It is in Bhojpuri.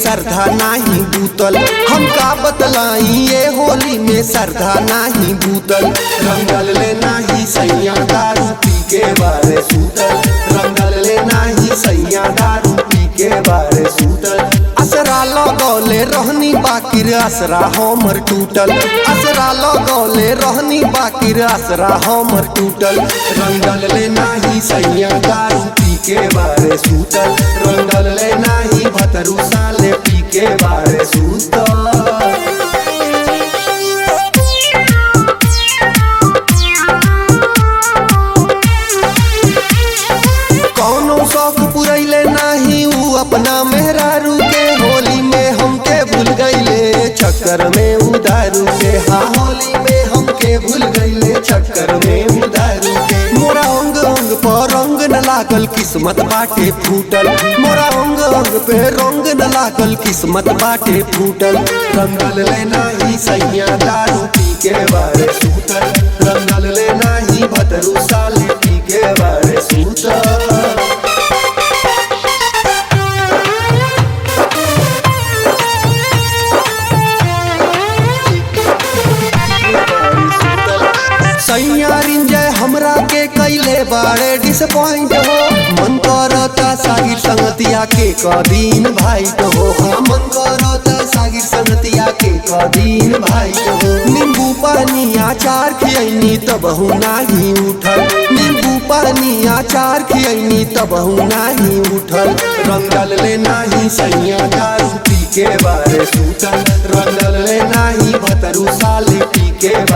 श्रद्धा नाही बूतल। हम का बतलाई ये होली में श्रद्धा नाही बूतल। रंगल ले नाही सैया दारू पी के बारे सूतल। रंगल ले नाही सैया दारू पी के बारे सूतल। असरा लगौले रहनी बाकिर असरा हमर टूटल। असरा लगौले रहनी बाकिर असरा हमर टूटल। रंगल ले नाही सैया दारू पी के बारे सूतल। रंगल ले नाही भतरू साले पी के बारे सूतल। कौनो शौक पुरैले नाही ऊ अपना मेहरारू के। होली में हमके भूल गईले चक्कर में उदारू के। हाँ होली में हमके भूल गईले चक्कर में उदारू के। मोरा अंग अंग पर रंग न लागल किस्मत बाटे फूटल। मोरा अंग अंग पे रंग न लागल किस्मत बाटे फूटल। रंगल ले नाही सैया दारू पी के बारे सूतल। रंगल ले नाही भतरू साले पी के बारे सूतल। सैया रिंजय हमरा के कैले बारे डिसपॉइंट हो। मन करता सागिर संगतिया के कदीन भाइट हो। हाँ मन करता सागिर संगतिया के कदीन भाइट हो। नींबू पानी अचार खियनी तबहू नाही उठल। नींबू पानी अचार खियनी तबहू नाही उठल। रंगल ले नाही सैया दारू पी के बारे सूतल। रंगल ले नाही भतरू साले पी के